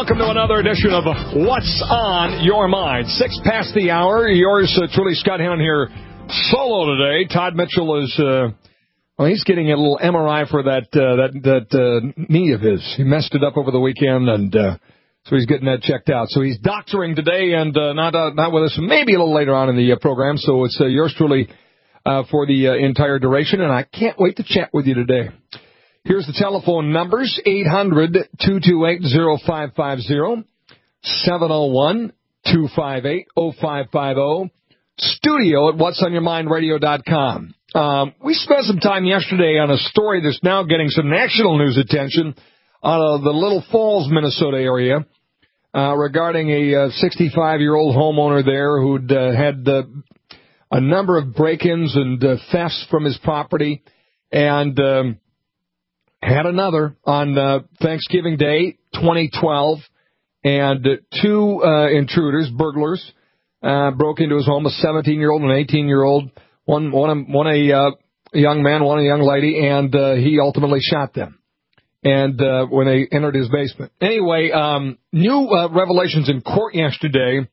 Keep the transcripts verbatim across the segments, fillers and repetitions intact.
welcome to another edition of What's on Your Mind. Six past the hour. Yours uh, truly, Scott Hannon here, solo today. Todd Mitchell is, uh, well, he's getting a little M R I for that uh, that that uh, knee of his. He messed it up over the weekend, and uh, so he's getting that checked out. So he's doctoring today, and uh, not uh, not with us. Maybe a little later on in the uh, program. So it's uh, yours truly uh, for the uh, entire duration, and I can't wait to chat with you today. Here's the telephone numbers, eight hundred, two two eight, oh five five oh, seven oh one, two five eight, oh five five oh, studio at whats on your mind radio dot com. Um, we spent some time yesterday on a story that's now getting some national news attention out of the Little Falls, Minnesota area, uh, regarding a sixty-five-year-old homeowner there who'd uh, had uh, a number of break-ins and uh, thefts from his property, and um, had another on uh, Thanksgiving Day, twenty twelve, and uh, two uh, intruders, burglars, uh, broke into his home, a seventeen-year-old and an eighteen-year-old, one, one, one a uh, young man, one a young lady, and uh, he ultimately shot them and uh, when they entered his basement. Anyway, um, new uh, revelations in court yesterday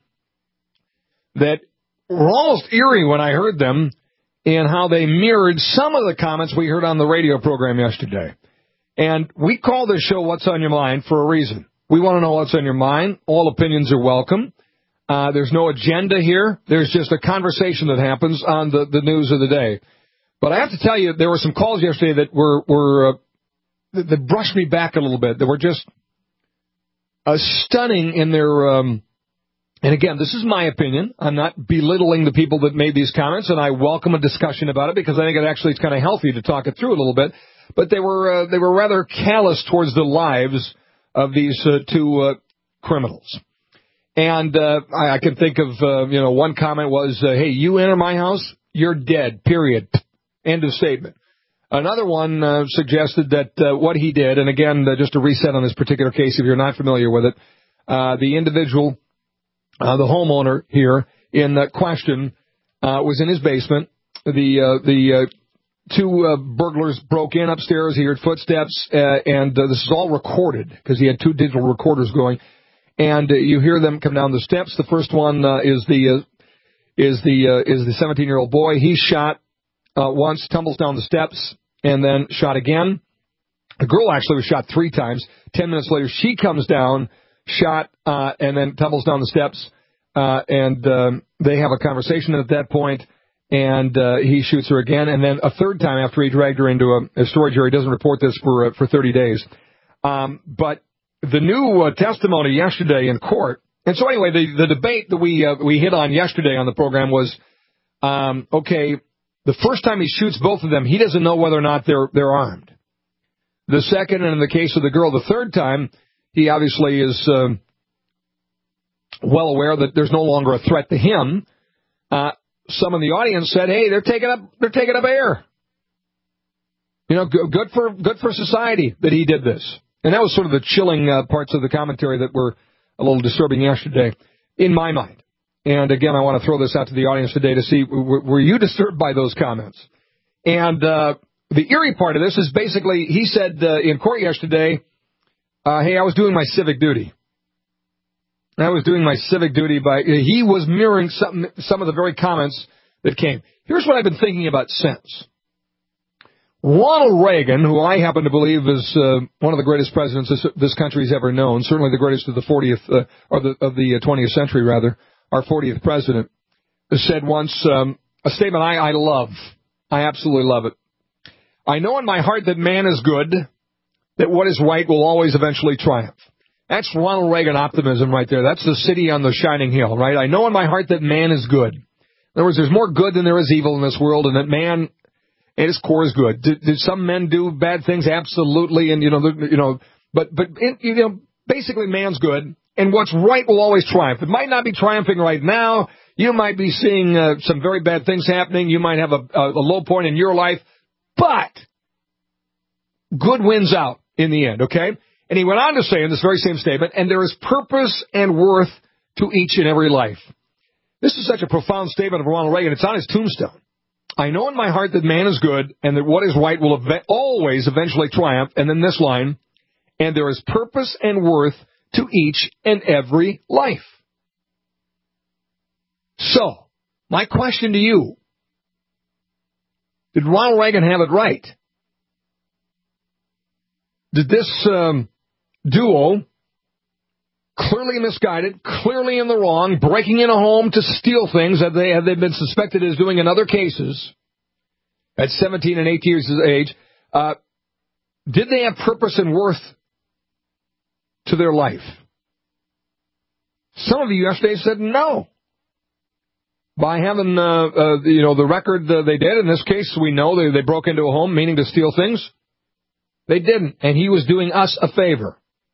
that were almost eerie when I heard them, and how they mirrored some of the comments we heard on the radio program yesterday. And we call this show What's on Your Mind for a reason. We want to know what's on your mind. All opinions are welcome. Uh, there's no agenda here. There's just a conversation that happens on the, the news of the day. But I have to tell you, there were some calls yesterday that were, were uh, that, that brushed me back a little bit. That were just uh, stunning in their, um, and again, this is my opinion. I'm not belittling the people that made these comments, and I welcome a discussion about it because I think it actually is kind of healthy to talk it through a little bit. But they were uh, they were rather callous towards the lives of these uh, two uh, criminals. And uh, I, I can think of, uh, you know, one comment was, uh, hey, you enter my house, you're dead, period. End of statement. Another one uh, suggested that uh, what he did, and again, uh, just to reset on this particular case, if you're not familiar with it, uh, the individual, uh, the homeowner here in that question, uh, was in his basement. The, uh, the, uh, Two uh, burglars broke in upstairs. He heard footsteps, uh, and uh, this is all recorded because he had two digital recorders going. And uh, you hear them come down the steps. The first one uh, is the uh, is the uh, is the seventeen-year-old boy. He's shot uh, once, tumbles down the steps, and then shot again. The girl actually was shot three times. Ten minutes later, she comes down, shot, uh, and then tumbles down the steps. Uh, and um, they have a conversation at that point. And uh, he shoots her again, and then a third time after he dragged her into a, a storage area. He doesn't report this for uh, for thirty days. Um, but the new uh, testimony yesterday in court, and so anyway, the, the debate that we uh, we hit on yesterday on the program was, um, okay, the first time he shoots both of them, he doesn't know whether or not they're they're armed. The second, and in the case of the girl, the third time, he obviously is uh, well aware that there's no longer a threat to him. Uh, Some in the audience said, "Hey, they're taking up, they're taking up air. You know, good for good for society that he did this." And that was sort of the chilling uh, parts of the commentary that were a little disturbing yesterday, in my mind. And again, I want to throw this out to the audience today to see, were, were you disturbed by those comments? And uh, the eerie part of this is basically, he said uh, in court yesterday, uh, "Hey, I was doing my civic duty." I was doing my civic duty by, he was mirroring some, some of the very comments that came. Here's what I've been thinking about since. Ronald Reagan, who I happen to believe is uh, one of the greatest presidents this, this country's ever known, certainly the greatest of the fortieth, uh, or the, of the twentieth century, rather, our fortieth president, said once um, a statement I, I love. I absolutely love it. "I know in my heart that man is good, that what is right will always eventually triumph." That's Ronald Reagan optimism right there. That's the city on the shining hill, right? I know in my heart that man is good. In other words, there's more good than there is evil in this world, and that man at his core is good. Did, did some men do bad things? Absolutely, and you know, you know, but but you know, basically, man's good, and what's right will always triumph. It might not be triumphing right now. You might be seeing uh, some very bad things happening. You might have a, a, a low point in your life, but good wins out in the end. Okay. And he went on to say in this very same statement, "And there is purpose and worth to each and every life." This is such a profound statement of Ronald Reagan. It's on his tombstone. "I know in my heart that man is good and that what is right will ev- always eventually triumph." And then this line, "And there is purpose and worth to each and every life. So, my question to you, did Ronald Reagan have it right? Did this um, duo, clearly misguided, clearly in the wrong, breaking in a home to steal things that they have they've been suspected as doing in other cases at seventeen and eighteen years of age, uh, did they have purpose and worth to their life? Some of you yesterday said no. By having, uh, uh, you know, the record uh, they did, in this case, we know they, they broke into a home meaning to steal things. They didn't, and he was doing us a favor.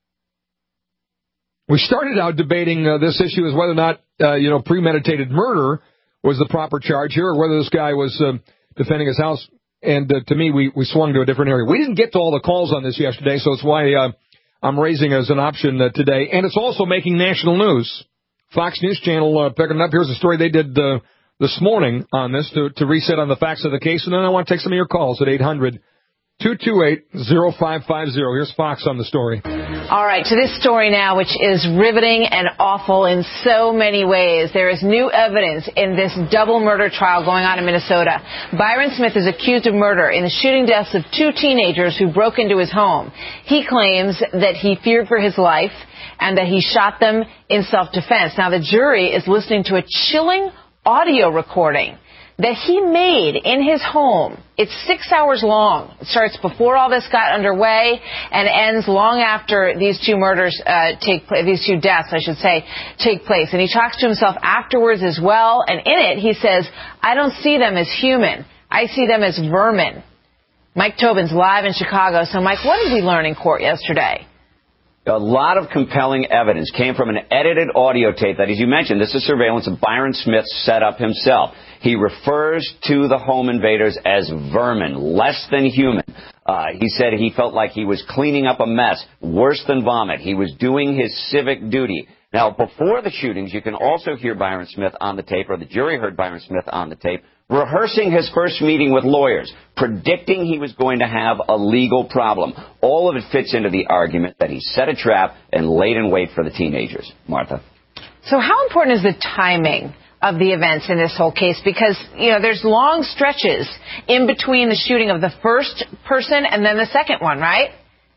We started out debating uh, this issue as whether or not, uh, you know, premeditated murder was the proper charge here, or whether this guy was uh, defending his house. And uh, to me, we, we swung to a different area. We didn't get to all the calls on this yesterday, so it's why uh, I'm raising it as an option uh, today. And it's also making national news. Fox News Channel uh, picking it up. Here's a story they did uh, this morning on this to, to reset on the facts of the case. And then I want to take some of your calls at eight hundred, two two eight, oh five five oh. Here's Fox on the story. All right, to this story now, which is riveting and awful in so many ways. There is new evidence in this double murder trial going on in Minnesota. Byron Smith is accused of murder in the shooting deaths of two teenagers who broke into his home. He claims that he feared for his life and that he shot them in self-defense. Now, the jury is listening to a chilling audio recording that he made in his home. It's six hours long. It starts before all this got underway and ends long after these two murders uh, take place, these two deaths, I should say, take place. And he talks to himself afterwards as well. And in it, he says, I don't see them as human. I see them as vermin. Mike Tobin's live in Chicago. So, Mike, what did we learn in court yesterday? A lot of compelling evidence came from an edited audio tape that, as you mentioned, this is surveillance of Byron Smith set up himself. He refers to the home invaders as vermin, less than human. Uh, he said he felt like he was cleaning up a mess, worse than vomit. He was doing his civic duty. Now, before the shootings, you can also hear Byron Smith on the tape, or the jury heard Byron Smith on the tape, rehearsing his first meeting with lawyers, predicting he was going to have a legal problem. All of it fits into the argument that he set a trap and laid in wait for the teenagers. Martha. So how important is the timing of the events in this whole case? Because, you know, there's long stretches in between the shooting of the first person and then the second one, right?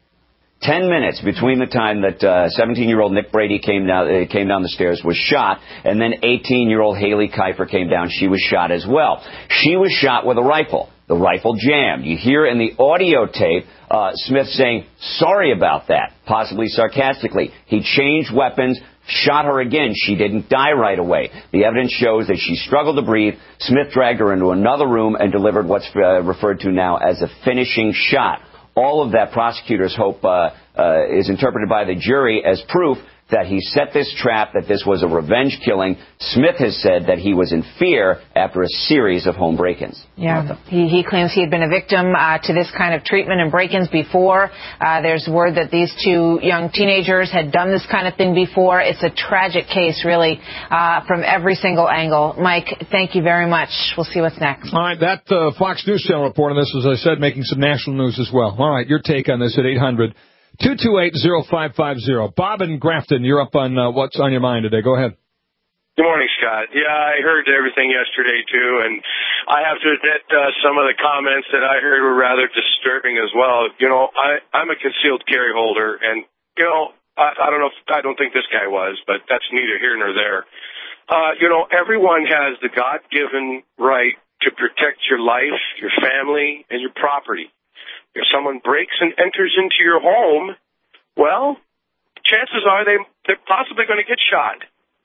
Ten minutes between the time that uh, seventeen-year-old Nick Brady came down uh, came down the stairs, was shot, and then eighteen-year-old Haley Kiefer came down. She was shot as well. She was shot with a rifle. The rifle jammed. You hear in the audio tape uh, Smith saying, sorry about that, possibly sarcastically. He changed weapons, shot her again. She didn't die right away. The evidence shows that she struggled to breathe. Smith dragged her into another room and delivered what's uh, referred to now as a finishing shot. All of that, prosecutors hope, uh, uh, is interpreted by the jury as proof that he set this trap, that this was a revenge killing. Smith has said that he was in fear after a series of home break-ins. Yeah, he, he claims he had been a victim uh, to this kind of treatment and break-ins before. Uh, there's word that these two young teenagers had done this kind of thing before. It's a tragic case, really, uh, from every single angle. Mike, thank you very much. We'll see what's next. All right, that uh, Fox News Channel report on this, as I said, making some national news as well. All right, your take on this at eight hundred, two two eight, oh five five oh. Bob in Grafton, you're up on uh, what's on your mind today. Go ahead. Good morning, Scott. Yeah, I heard everything yesterday, too, and I have to admit uh, some of the comments that I heard were rather disturbing as well. You know, I, I'm a concealed carry holder, and, you know, I, I don't know if, I don't think this guy was, but that's neither here nor there. Uh, you know, everyone has the God-given right to protect your life, your family, and your property. If someone breaks and enters into your home, well, chances are they, they're possibly going to get shot.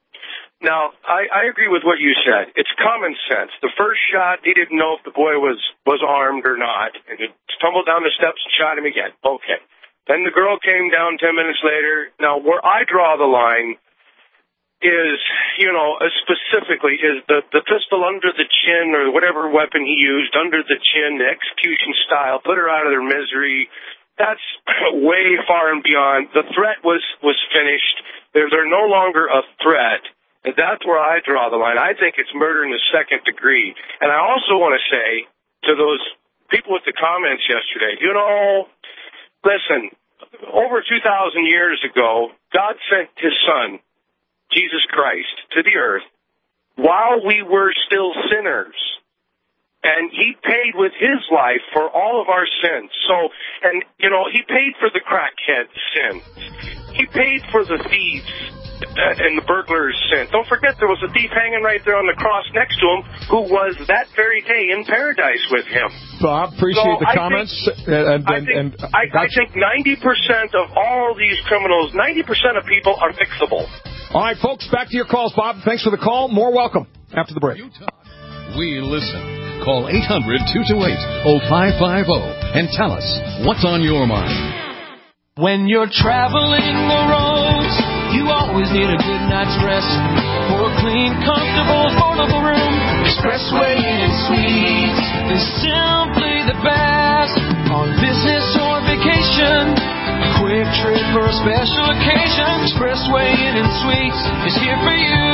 Now, I, I agree with what you said. It's common sense. The first shot, he didn't know if the boy was, was armed or not, and he tumbled down the steps and shot him again. Okay. Then the girl came down ten minutes later. Now, where I draw the line is, you know, uh, specifically is the, the pistol under the chin or whatever weapon he used under the chin, the execution style, put her out of their misery. That's way far and beyond. The threat was, was finished. They're, they're no longer a threat. And that's where I draw the line. I think it's murder in the second degree. And I also want to say to those people with the comments yesterday, you know, listen, over two thousand years ago, God sent his son, Jesus Christ, to the earth while we were still sinners. And he paid with his life for all of our sins. So, and, you know, he paid for the crackhead's sin. He paid for the thieves and the burglar's sin. Don't forget there was a thief hanging right there on the cross next to him who was that very day in paradise with him. Bob, appreciate so the I comments. Think, and, and, I think, and, I, I think ninety percent of all these criminals, ninety percent of people are fixable. All right, folks, back to your calls, Bob. Thanks for the call. More welcome after the break. Utah. We listen. Call eight hundred, two two eight, oh five five oh and tell us what's on your mind. When you're traveling the roads, you always need a good night's rest. For a clean, comfortable, affordable room, Expressway Inn and Suites is simply the best. On business or vacation, a quick trip for a special occasion, Expressway Inn and Suites is here for you.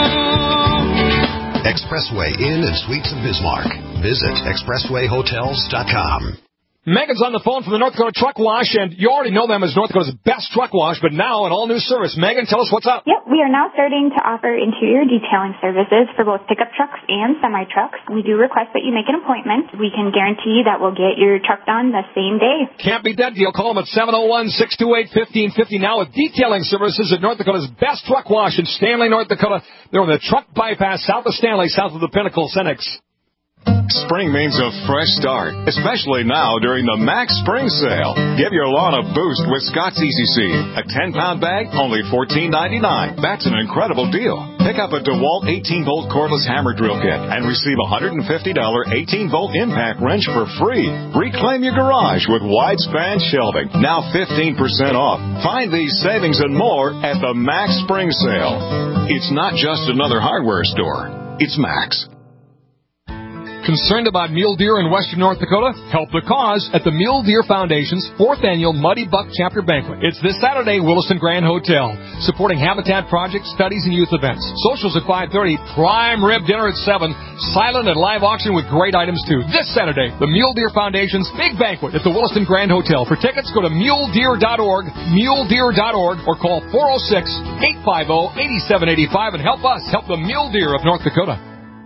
Expressway Inn and Suites of Bismarck. Visit expressway hotels dot com. Megan's on the phone from the North Dakota Truck Wash, and you already know them as North Dakota's best truck wash, but now an all-new service. Megan, tell us what's up. Yep, we are now starting to offer interior detailing services for both pickup trucks and semi-trucks. We do request that you make an appointment. We can guarantee that we'll get your truck done the same day. Can't beat that deal. Call them at seven oh one, six two eight, one five five oh now with detailing services at North Dakota's best truck wash in Stanley, North Dakota. They're on the truck bypass south of Stanley, south of the Pinnacle Cenex. Spring means a fresh start, especially now during the Max Spring Sale. Give your lawn a boost with Scott's Easy Seed. A ten-pound bag, only fourteen ninety-nine. That's an incredible deal. Pick up a DeWalt eighteen-volt cordless hammer drill kit and receive a one hundred fifty dollars eighteen-volt impact wrench for free. Reclaim your garage with wide-span shelving, now fifteen percent off. Find these savings and more at the Max Spring Sale. It's not just another hardware store. It's Max. Concerned about mule deer in western North Dakota? Help the cause at the Mule Deer Foundation's fourth annual Muddy Buck Chapter Banquet. It's this Saturday, Williston Grand Hotel, supporting habitat projects, studies, and youth events. Socials at five thirty, prime rib dinner at seven, silent and live auction with great items too. This Saturday, the Mule Deer Foundation's big banquet at the Williston Grand Hotel. For tickets, go to mule deer dot org, mule deer dot org, or call four oh six, eight five oh, eight seven eight five and help us help the mule deer of North Dakota.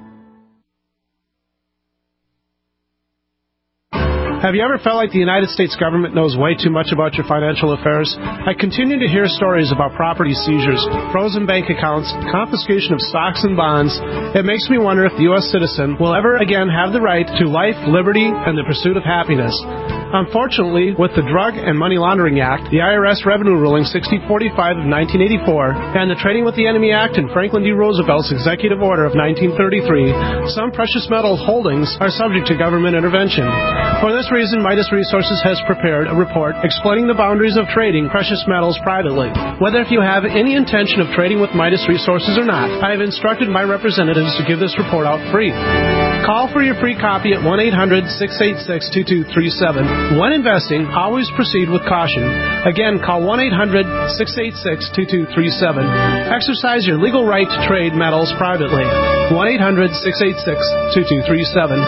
Have you ever felt like the United States government knows way too much about your financial affairs? I continue to hear stories about property seizures, frozen bank accounts, confiscation of stocks and bonds. It makes me wonder if the U S citizen will ever again have the right to life, liberty, and the pursuit of happiness. Unfortunately, with the Drug and Money Laundering Act, the I R S Revenue Ruling sixty forty-five of nineteen eighty-four, and the Trading with the Enemy Act and Franklin D. Roosevelt's Executive Order of nineteen thirty-three, some precious metal holdings are subject to government intervention. For this reason, Midas Resources has prepared a report explaining the boundaries of trading precious metals privately. Whether if you have any intention of trading with Midas Resources or not, I have instructed my representatives to give this report out free. Call for your free copy at one eight hundred, six eight six, two two three seven. When investing, always proceed with caution. Again, call one eight hundred, six eight six, two two three seven. Exercise your legal right to trade metals privately. one eight hundred, six eight six, two two three seven.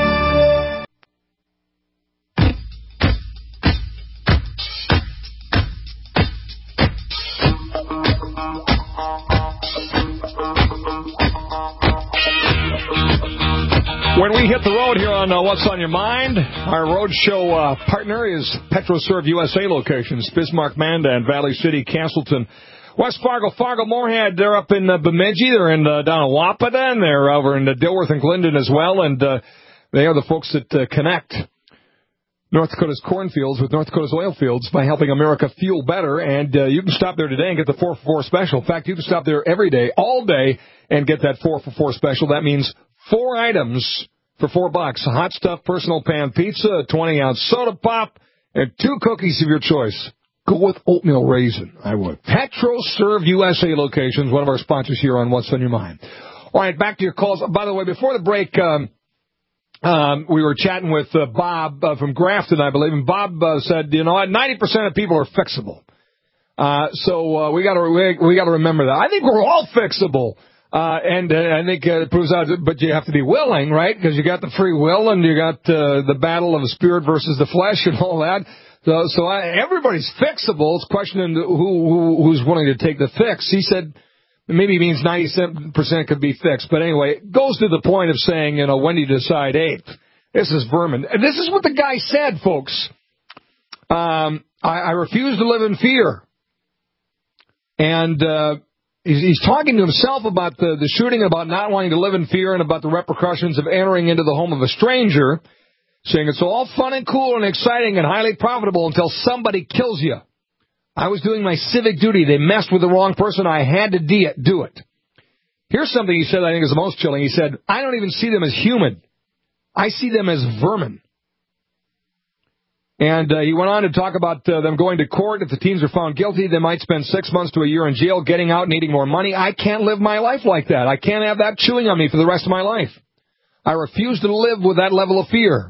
When we hit the road here on uh, What's on Your Mind, our roadshow uh, partner is PetroServe U S A locations, Bismarck, Mandan, Valley City, Castleton, West Fargo, Fargo, Moorhead. They're up in uh, Bemidji. They're in uh, down in Wahpeton. They're over in uh, Dilworth and Glendon as well. And uh, they are the folks that uh, connect North Dakota's cornfields with North Dakota's oil fields by helping America fuel better. And uh, you can stop there today and get the four for four special. In fact, you can stop there every day, all day, and get that four for four special. That means four items for four bucks. Hot stuff, personal pan pizza, a twenty-ounce soda pop, and two cookies of your choice. Go with oatmeal raisin. I would. PetroServe U S A locations, one of our sponsors here on What's on Your Mind. All right, back to your calls. By the way, before the break, um, um, we were chatting with uh, Bob uh, from Grafton, I believe, and Bob uh, said, you know, ninety percent of people are fixable. Uh, so uh, we got to we, we got to remember that. I think we're all fixable. Uh, and uh, I think uh, it proves out, but you have to be willing, right? Because you got the free will and you got uh, the battle of the spirit versus the flesh and all that. So, so I, everybody's fixable. It's questioning who, who who's willing to take the fix. He said maybe it means ninety-seven percent could be fixed. But anyway, it goes to the point of saying, you know, when do you decide, hey, this is vermin. And this is what the guy said, folks. Um, I, I refuse to live in fear. And uh, he's, he's talking to himself about the, the shooting, about not wanting to live in fear, and about the repercussions of entering into the home of a stranger, saying it's all fun and cool and exciting and highly profitable until somebody kills you. I was doing my civic duty. They messed with the wrong person. I had to de- do it. Here's something he said I think is the most chilling. He said, I don't even see them as human. I see them as vermin. And uh, he went on to talk about uh, them going to court. If the teens are found guilty, they might spend six months to a year in jail, getting out, needing more money. I can't live my life like that. I can't have that chewing on me for the rest of my life. I refuse to live with that level of fear.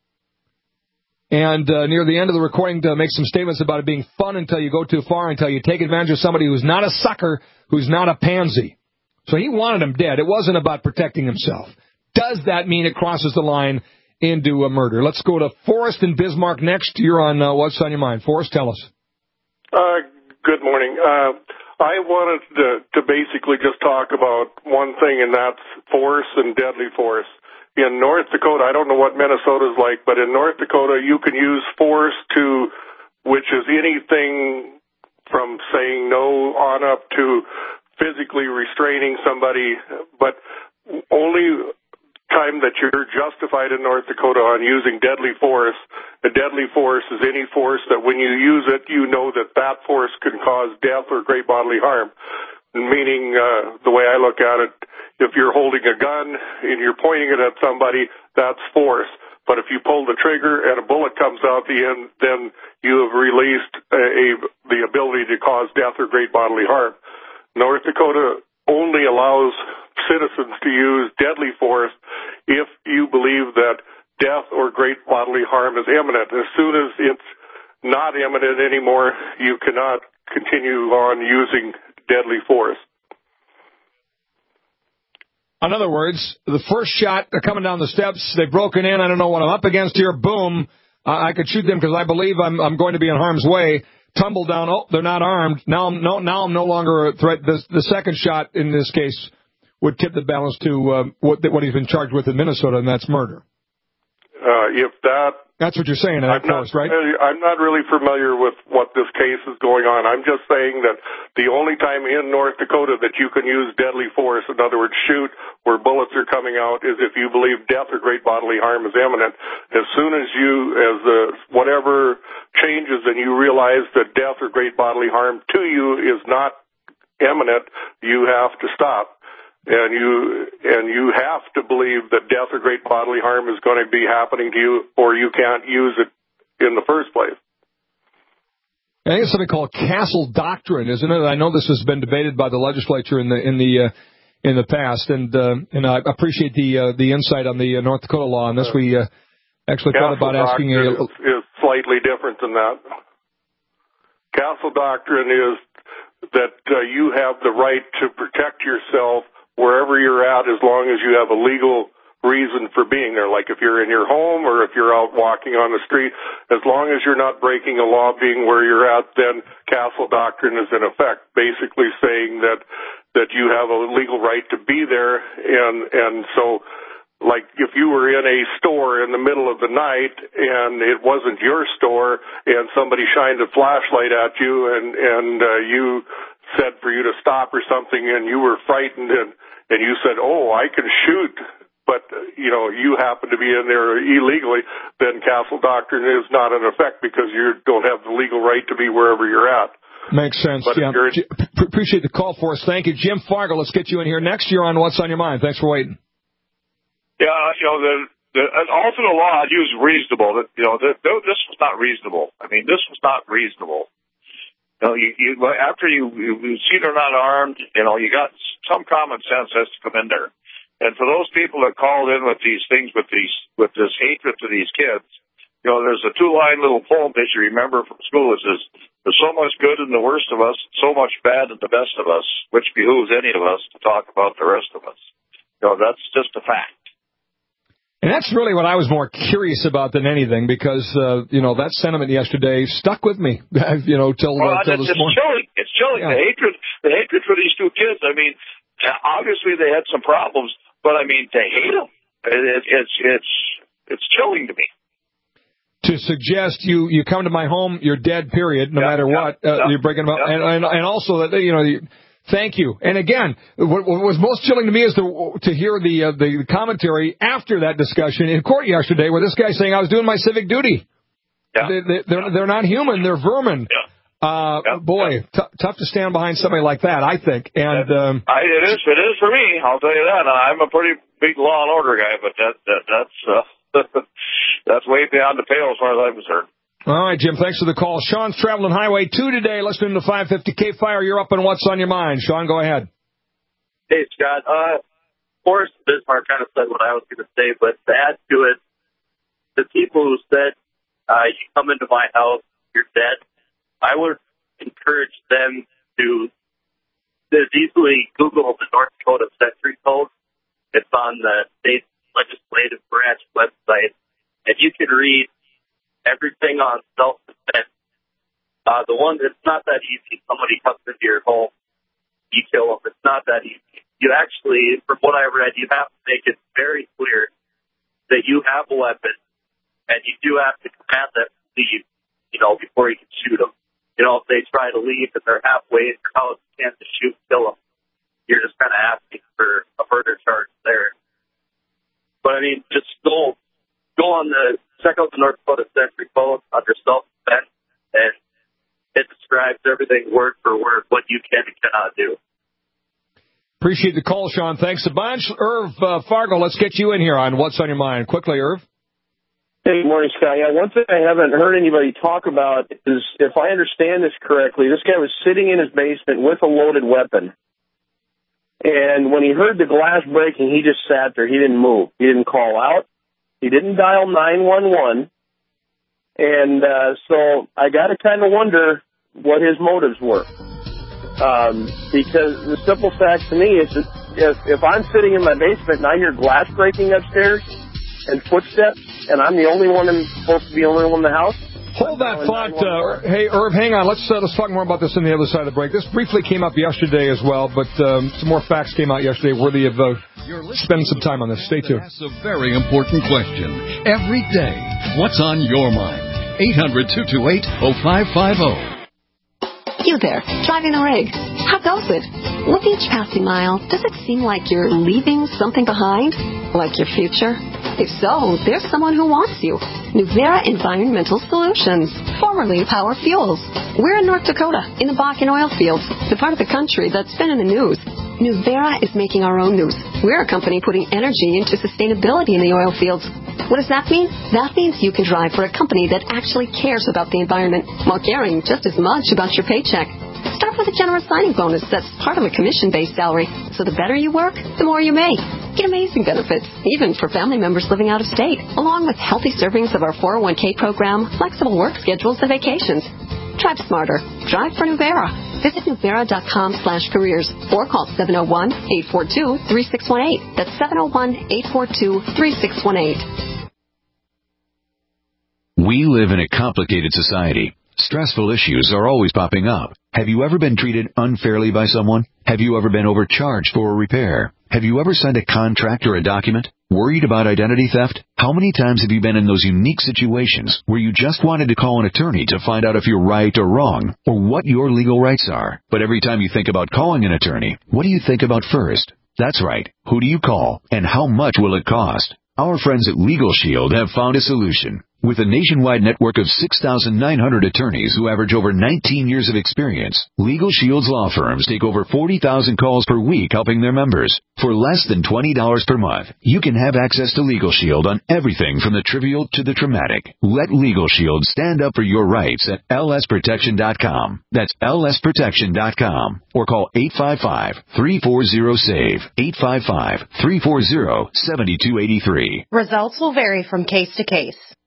And uh, near the end of the recording, to make some statements about it being fun until you go too far, until you take advantage of somebody who's not a sucker, who's not a pansy. So he wanted him dead. It wasn't about protecting himself. Does that mean it crosses the line into a murder? Let's go to Forrest in Bismarck next. You're on uh, What's on Your Mind. Forrest, tell us. Uh, good morning. Uh, I wanted to, to basically just talk about one thing, and that's force and deadly force. In North Dakota, I don't know what Minnesota's like, but in North Dakota, you can use force to, which is anything from saying no on up to physically restraining somebody, but only time that you're justified in North Dakota on using deadly force. A deadly force is any force that when you use it, you know that that force can cause death or great bodily harm. Meaning, uh, the way I look at it, if you're holding a gun and you're pointing it at somebody, that's force. But if you pull the trigger and a bullet comes out the end, then you have released a, a, the ability to cause death or great bodily harm. North Dakota only allows citizens to use deadly force if you believe that death or great bodily harm is imminent. As soon as it's not imminent anymore, you cannot continue on using deadly force. In other words, the first shot, they're coming down the steps, they've broken in, I don't know what I'm up against here, boom, uh, I could shoot them because I believe I'm, I'm going to be in harm's way. Tumble down, oh, they're not armed. Now I'm no, now I'm no longer a threat. The, the second shot in this case would tip the balance to uh, what, what he's been charged with in Minnesota, and that's murder. Uh, if that... That's what you're saying, in that course, right? I'm not really familiar with what this case is going on. I'm just saying that the only time in North Dakota that you can use deadly force, in other words, shoot where bullets are coming out, is if you believe death or great bodily harm is imminent. As soon as you, as the whatever changes and you realize that death or great bodily harm to you is not imminent, you have to stop. And you and you have to believe that death or great bodily harm is going to be happening to you, or you can't use it in the first place. I think it's something called Castle Doctrine, isn't it? I know this has been debated by the legislature in the in the uh, in the past, and uh, and I appreciate the uh, the insight on the uh, North Dakota law on this. We uh, actually Castle thought about asking a. Is, is slightly different than that. Castle Doctrine is that uh, you have the right to protect yourself wherever you're at, as long as you have a legal reason for being there. Like if you're in your home or if you're out walking on the street, as long as you're not breaking a law being where you're at, then Castle Doctrine is in effect, basically saying that that you have a legal right to be there. And and so, like if you were in a store in the middle of the night and it wasn't your store and somebody shined a flashlight at you and and uh, you said for you to stop or something and you were frightened and and you said, oh, I can shoot, but, you know, you happen to be in there illegally, then Castle Doctrine is not in effect because you don't have the legal right to be wherever you're at. Makes sense, but yeah. G- appreciate the call for us. Thank you. Jim Fargo, let's get you in here next. You're on What's on Your Mind. Thanks for waiting. Yeah, you know, the, the alternate law I'd use reasonable. That, you know, the, this was not reasonable. I mean, this was not reasonable. You know, you, you, after you, you see they're not armed, you know, you got some common sense has to come in there. And for those people that called in with these things, with these, with this hatred to these kids, you know, there's a two-line little poem that you remember from school. It says, there's so much good in the worst of us, so much bad in the best of us, which behooves any of us to talk about the rest of us. You know, that's just a fact. And that's really what I was more curious about than anything, because, uh, you know, that sentiment yesterday stuck with me, you know, till, well, uh, till it's, this it's morning. chilling. It's chilling. Yeah. The hatred, the hatred for these two kids. I mean, obviously they had some problems, but I mean, to hate them, it, it, it's, it's, it's chilling to me. To suggest you, you come to my home, you're dead, period, no yeah, matter yeah, what, uh, yeah, you're breaking them up. yeah. And, and, and also that, you know, you, thank you. And again, what, what was most chilling to me is to, to hear the, uh, the commentary after that discussion in court yesterday where this guy saying I was doing my civic duty. Yeah. They, they, they're, they're not human, they're vermin. Yeah. Uh, yeah. boy, yeah. T- tough to stand behind somebody like that, I think. And, um, I, it is, it is for me. I'll tell you that. I'm a pretty big law and order guy, but that, that, that's, uh, that's way beyond the pale as far as I'm concerned. All right, Jim, thanks for the call. Sean's traveling Highway two today, listening to five fifty K-Fire. You're up on What's on Your Mind. Sean, go ahead. Hey, Scott. Uh, Forrest Bismarck kind of said what I was going to say, but to add to it, the people who said, uh, you come into my house, you're dead, I would encourage them to, to easily Google the North Dakota Century Code. It's on the state legislative branch website, and you can read everything on self-defense. Uh, the one that's not that easy. Somebody comes into your home, you kill them. It's not that easy. You actually, from what I read, you have to make it very clear that you have a weapon, and you do have to command them to leave, you know, before you can shoot them. You know, if they try to leave and they're halfway in your house, you can't just shoot and kill them. You're just kind of asking for a murder charge there. But, I mean, just go, go on the, check out the North Dakota Century Code under self-defense, and it describes everything word for word, what you can and cannot do. Appreciate the call, Sean. Thanks a bunch. Irv uh, Fargo, let's get you in here on What's on Your Mind. Quickly, Irv. Hey, good morning, Scott. Yeah, one thing I haven't heard anybody talk about is, if I understand this correctly, this guy was sitting in his basement with a loaded weapon. And when he heard the glass breaking, he just sat there. He didn't move. He didn't call out. He didn't dial nine one one. And uh, so I got to kind of wonder what his motives were. Um, because the simple fact to me is that if, if I'm sitting in my basement and I hear glass breaking upstairs and footsteps, and I'm the only one in, supposed to be the only one in the house. Hold that thought. Uh, hey, Irv, hang on. Let's uh, let's talk more about this on the other side of the break. This briefly came up yesterday as well, but um, some more facts came out yesterday worthy of uh, spending some time on this. Stay tuned. That's a very important question. Every day, what's on your mind? eight hundred two two eight oh five five oh. You there, driving a rig. How goes it? With each passing mile, does it seem like you're leaving something behind? Like your future? If so, there's someone who wants you. Nuvera Environmental Solutions, formerly Power Fuels. We're in North Dakota, in the Bakken oil fields, the part of the country that's been in the news. Nuvera is making our own news. We're a company putting energy into sustainability in the oil fields. What does that mean? That means you can drive for a company that actually cares about the environment while caring just as much about your paycheck. Start with a generous signing bonus that's part of a commission-based salary. So the better you work, the more you make. Get amazing benefits, even for family members living out of state, along with healthy servings of our four oh one k program, flexible work schedules, and vacations. Drive smarter. Drive for Nuvera. Visit Nuvera.com slash careers or call seven oh one, eight four two, three six one eight. That's seven oh one, eight four two, three six one eight. We live in a complicated society. Stressful issues are always popping up. Have you ever been treated unfairly by someone? Have you ever been overcharged for a repair? Have you ever signed a contract or a document? Worried about identity theft? How many times have you been in those unique situations where you just wanted to call an attorney to find out if you're right or wrong, or what your legal rights are? But every time you think about calling an attorney, what do you think about first? That's right. Who do you call, and how much will it cost? Our friends at Legal Shield have found a solution. With a nationwide network of six thousand nine hundred attorneys who average over nineteen years of experience, Legal Shield's law firms take over forty thousand calls per week helping their members. For less than twenty dollars per month, you can have access to Legal Shield on everything from the trivial to the traumatic. Let Legal Shield stand up for your rights at L S protection dot com. That's L S protection dot com. Or call eight five five, three four zero, S A V E, eight five five, three four zero, seven two eight three. Results will vary from case to case.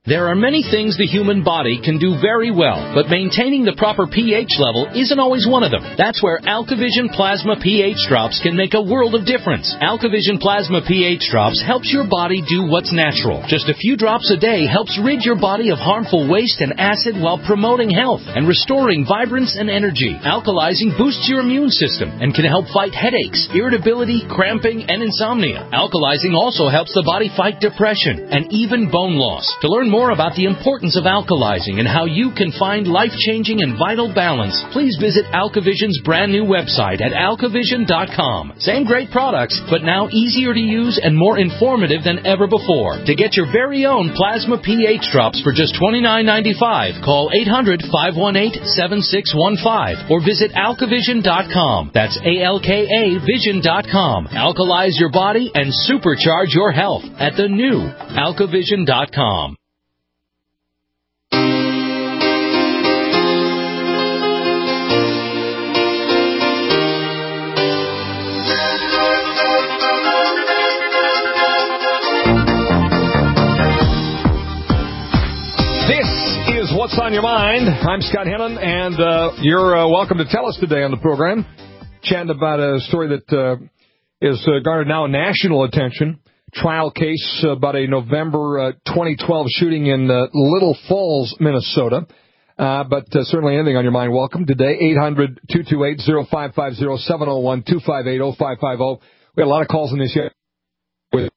There are many things the human body can do very well, but maintaining the proper pH level isn't always one of them. That's where AlkaVision Plasma pH Drops can make a world of difference. AlkaVision Plasma pH Drops helps your body do what's natural. Just a few drops a day helps rid your body of harmful waste and acid while promoting health and restoring vibrance and energy. Alkalizing boosts your immune system and can help fight headaches, irritability, cramping, and insomnia. Alkalizing also helps the body fight depression and even bone loss. To learn more about the importance of alkalizing and how you can find life-changing and vital balance, please visit AlkaVision's brand new website at alkavision dot com. Same great products, but now easier to use and more informative than ever before. To get your very own Plasma pH Drops for just twenty-nine ninety-five, call eight hundred, five one eight, seven six one five or visit alkavision dot com. That's A L K A vision dot com. Alkalize your body and supercharge your health at the new alkavision dot com. What's on your mind? I'm Scott Hennon, and uh, you're uh, welcome to tell us today on the program. Chatting about a story that uh, is uh, garnered now national attention. Trial case about a November uh, twenty twelve shooting in uh, Little Falls, Minnesota. Uh, but uh, certainly anything on your mind, welcome today. eight hundred, two two eight, oh five five oh, seven oh one, two five eight, oh five five oh. We had a lot of calls in this year with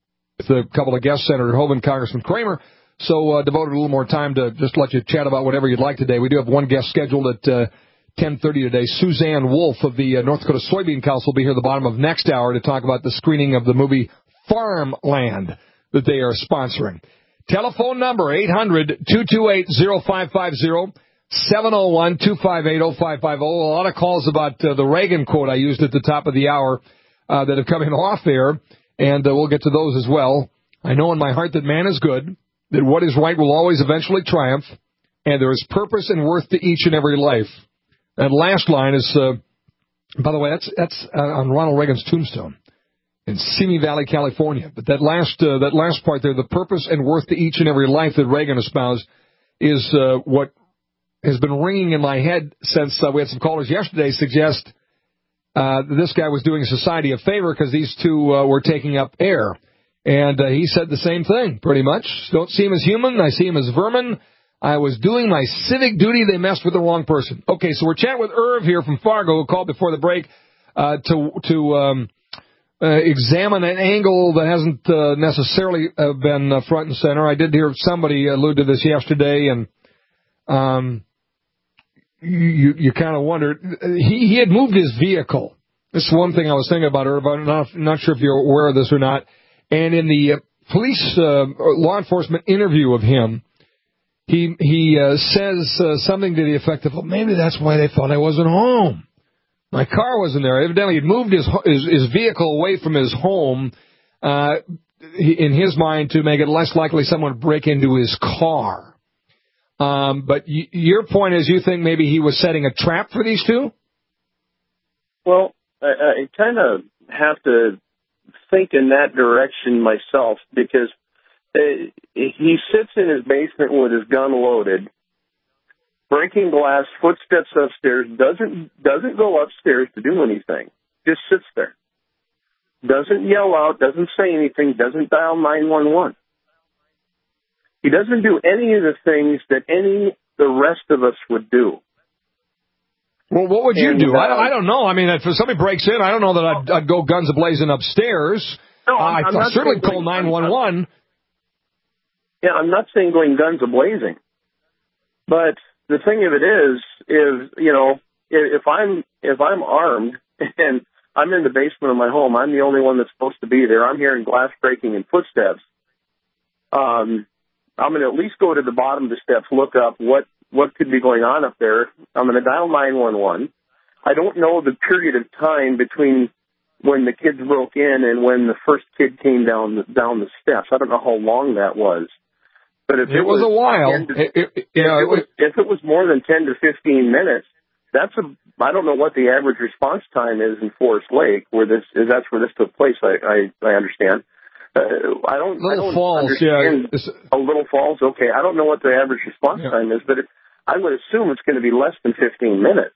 a couple of guests, Senator Hoeven, Congressman Kramer. So uh, devoted a little more time to just let you chat about whatever you'd like today. We do have one guest scheduled at uh, ten thirty today. Suzanne Wolf of the uh, North Dakota Soybean Council will be here at the bottom of next hour to talk about the screening of the movie Farmland that they are sponsoring. Telephone number eight hundred, two two eight, oh five five oh, seven oh one, two five eight, oh five five oh. A lot of calls about uh, the Reagan quote I used at the top of the hour uh, that have come in off air, and uh, we'll get to those as well. I know in my heart that man is good, that what is right will always eventually triumph, and there is purpose and worth to each and every life. That last line is, uh, by the way, that's that's uh, on Ronald Reagan's tombstone in Simi Valley, California. But that last uh, that last part there, the purpose and worth to each and every life that Reagan espoused, is uh, what has been ringing in my head since uh, we had some callers yesterday suggest uh, that this guy was doing society a favor because these two uh, were taking up air. And uh, he said the same thing, pretty much. Don't see him as human. I see him as vermin. I was doing my civic duty. They messed with the wrong person. Okay, so we're chatting with Irv here from Fargo, who called before the break uh, to to um, uh, examine an angle that hasn't uh, necessarily uh, been uh, front and center. I did hear somebody allude to this yesterday, and um, you you kind of wondered. He, he had moved his vehicle. This is one thing I was thinking about, Irv. I'm not, not sure if you're aware of this or not. And in the uh, police uh, law enforcement interview of him, he he uh, says uh, something to the effect of, well, maybe that's why they thought I wasn't home. My car wasn't there. Evidently, he'd moved his his, his vehicle away from his home, uh, in his mind, to make it less likely someone would break into his car. Um, but y- your point is you think maybe he was setting a trap for these two? Well, I, I kind of have to think in that direction myself, because uh, he sits in his basement with his gun loaded, breaking glass, footsteps upstairs, doesn't doesn't go upstairs to do anything, just sits there, doesn't yell out, doesn't say anything, doesn't dial nine one one. He doesn't do any of the things that any the rest of us would do. Well, what would you and, do? Uh, I, don't, I don't know. I mean, if somebody breaks in, I don't know that I'd, I'd go guns a-blazing upstairs. No, uh, I'm, I'm I'd certainly call going, nine one one. Yeah, I'm not saying going guns a-blazing. But the thing of it is, is, you know, if I'm if I'm armed and I'm in the basement of my home, I'm the only one that's supposed to be there, I'm hearing glass breaking and footsteps, um, I'm going to at least go to the bottom of the steps, look up what what could be going on up there. I'm going to dial nine one one. I don't know the period of time between when the kids broke in and when the first kid came down the, down the steps. I don't know how long that was. But if it, it was, was a while, to, it, it, if, yeah, it was, if it was more than ten to fifteen minutes, that's a. I don't know what the average response time is in Forest Lake, where this is. That's where this took place. I I, I understand, Uh, I don't. Little I don't Falls, understand. yeah. A Little Falls. Okay, I don't know what the average response yeah. time is, but it, I would assume it's going to be less than fifteen minutes.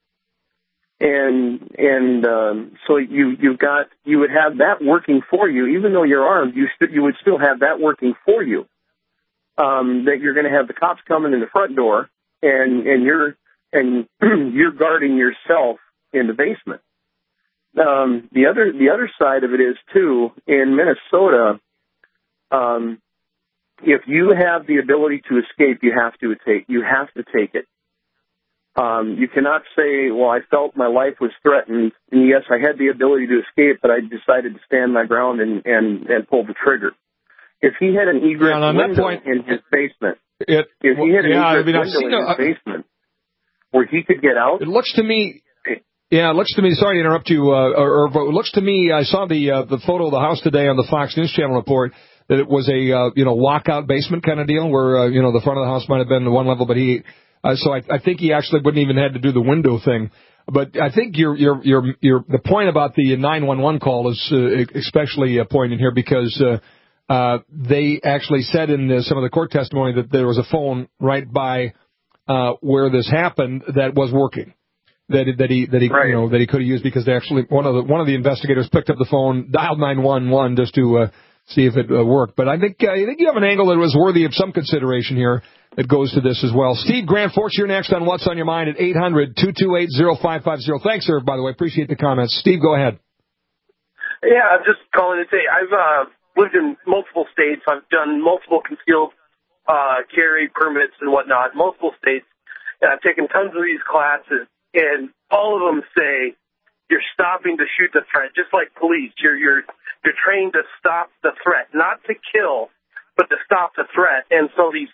And and um, so you you've got you would have that working for you, even though you're armed. You st- you would still have that working for you. Um, that you're going to have the cops coming in the front door, and and you're and you're guarding yourself in the basement. Um, the other the other side of it is too, in Minnesota, um, if you have the ability to escape, you have to take you have to take it. Um, you cannot say, well, I felt my life was threatened, and yes, I had the ability to escape, but I decided to stand my ground and, and, and pull the trigger. If he had an egress yeah, window point, in his basement, it, if he had an yeah, egress I mean, window in his basement where he could get out, it looks to me. Yeah, it looks to me. Sorry to interrupt you. Uh, or, or it looks to me. I saw the uh, the photo of the house today on the Fox News Channel report that it was a uh, you know walkout basement kind of deal where uh, you know the front of the house might have been the one level, but he. Uh, so I, I think he actually wouldn't even have to do the window thing. But I think your your your your the point about the nine one one call is uh, especially a point in here because uh, uh, they actually said in the, some of the court testimony that there was a phone right by uh, where this happened that was working. That that he that he right. you know that he could have used because they actually one of the one of the investigators picked up the phone, dialed nine one one just to uh, see if it uh, worked. But I think uh, I think you have an angle that was worthy of some consideration here that goes to this as well. Steve Grand Forks, you're next on What's on Your Mind at eight hundred two two eight oh five five oh. Thanks, sir. By the way, appreciate the comments. Steve, go ahead. Yeah, I'm just calling to say I've uh, lived in multiple states. I've done multiple concealed uh, carry permits and whatnot, multiple states. And I've taken tons of these classes. And all of them say you're stopping to shoot the threat, just like police. You're you're you're trained to stop the threat, not to kill, but to stop the threat. And so these,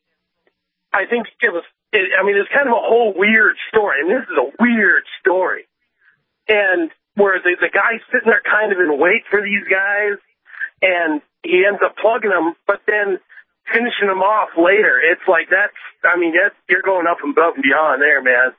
I think it was. It, I mean, it's kind of a whole weird story, and this is a weird story. And where the the guy's sitting there kind of in wait for these guys, and he ends up plugging them, but then finishing them off later. It's like that's. I mean, that's you're going up and above and beyond there, man.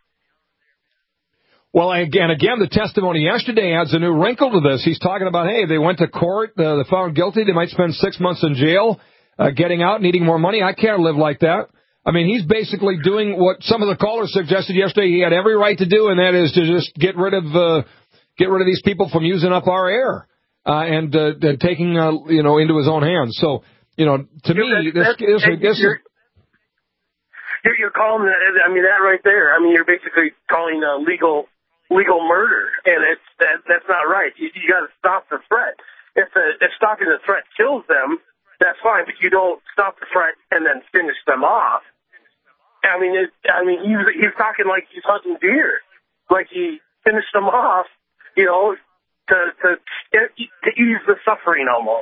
Well, again, again, the testimony yesterday adds a new wrinkle to this. He's talking about, hey, they went to court, uh, they found guilty, they might spend six months in jail, uh, getting out, needing more money. I can't live like that. I mean, he's basically doing what some of the callers suggested yesterday he had every right to do, and that is to just get rid of uh, get rid of these people from using up our air uh, and uh, taking, uh, you know, into his own hands. So, you know, to yeah, me, that's, this, this, that's, this is... You're, you're calling that, I mean, that right there, I mean, you're basically calling uh, legal... legal murder, and it's that, that's not right. You, you got to stop the threat. If, the, if stopping the threat kills them, that's fine, but you don't stop the threat and then finish them off. I mean, it, I mean, he was, he was talking like he's hunting deer, like he finished them off, you know, to to to ease the suffering almost.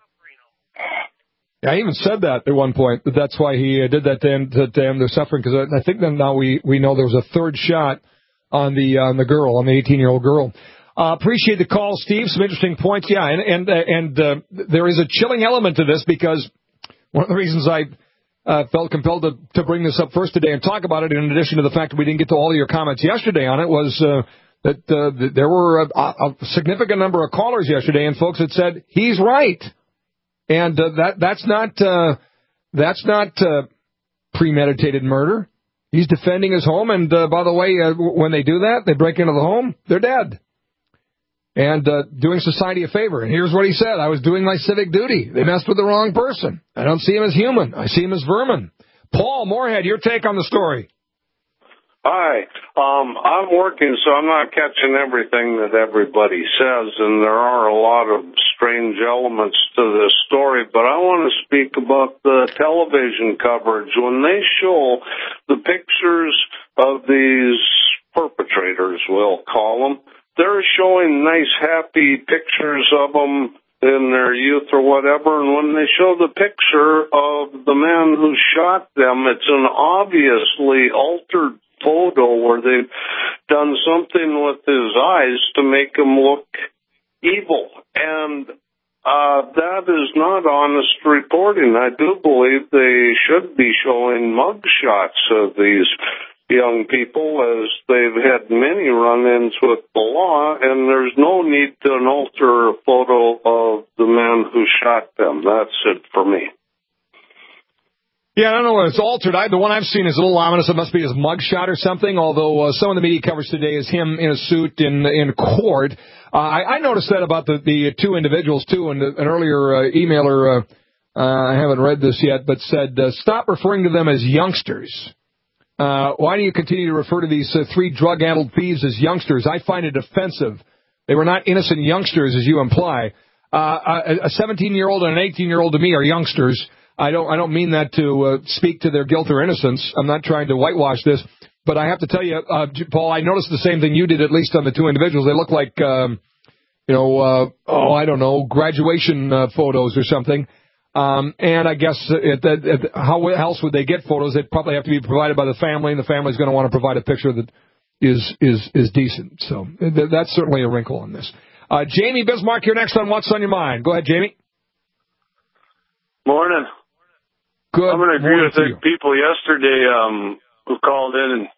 Yeah, I even said that at one point. That that's why he uh, did that to end, to, to end their suffering. Because I, I think that now we we know there was a third shot on the on the girl, on the eighteen-year-old girl. Uh, appreciate the call, Steve. Some interesting points. Yeah, and and, uh, and uh, there is a chilling element to this because one of the reasons I uh, felt compelled to, to bring this up first today and talk about it, in addition to the fact that we didn't get to all of your comments yesterday on it, was uh, that uh, there were a, a significant number of callers yesterday and folks that said, he's right. And uh, that that's not, uh, that's not uh, premeditated murder. He's defending his home, and uh, by the way, uh, when they do that, they break into the home, they're dead. And uh, doing society a favor. And here's what he said. I was doing my civic duty. They messed with the wrong person. I don't see him as human. I see him as vermin. Paul Moorhead, your take on the story. Hi. Um, I'm working, so I'm not catching everything that everybody says, and there are a lot of strange elements to this story, but I want to speak about the television coverage. When they show the pictures of these perpetrators, we'll call them, they're showing nice, happy pictures of them in their youth or whatever, and when they show the picture of the man who shot them, it's an obviously altered photo where they've done something with his eyes to make him look evil. And uh, that is not honest reporting. I do believe they should be showing mug shots of these young people, as they've had many run-ins with the law, and there's no need to alter a photo of the man who shot them. That's it for me. Yeah, I don't know what it's altered. I, the one I've seen is a little ominous. It must be his mugshot or something, although uh, some of the media coverage today is him in a suit in in court. Uh, I, I noticed that about the, the two individuals, too, and an earlier uh, emailer, uh, uh, I haven't read this yet, but said, uh, stop referring to them as youngsters. Uh, why do you continue to refer to these uh, three drug-addled thieves as youngsters? I find it offensive. They were not innocent youngsters, as you imply. Uh, a seventeen-year-old and an eighteen-year-old to me are youngsters. I don't I don't mean that to uh, speak to their guilt or innocence. I'm not trying to whitewash this. But I have to tell you, uh, Paul, I noticed the same thing you did, at least on the two individuals. They look like, um, you know, uh, oh, I don't know, graduation uh, photos or something. Um, and I guess it, it, it, how else would they get photos? They'd probably have to be provided by the family, and the family's going to want to provide a picture that is is is decent. So th- that's certainly a wrinkle on this. Uh, Jamie Bismarck, you're next on What's on Your Mind. Go ahead, Jamie. Morning. Good. I'm going to agree with the people yesterday um, who called in. And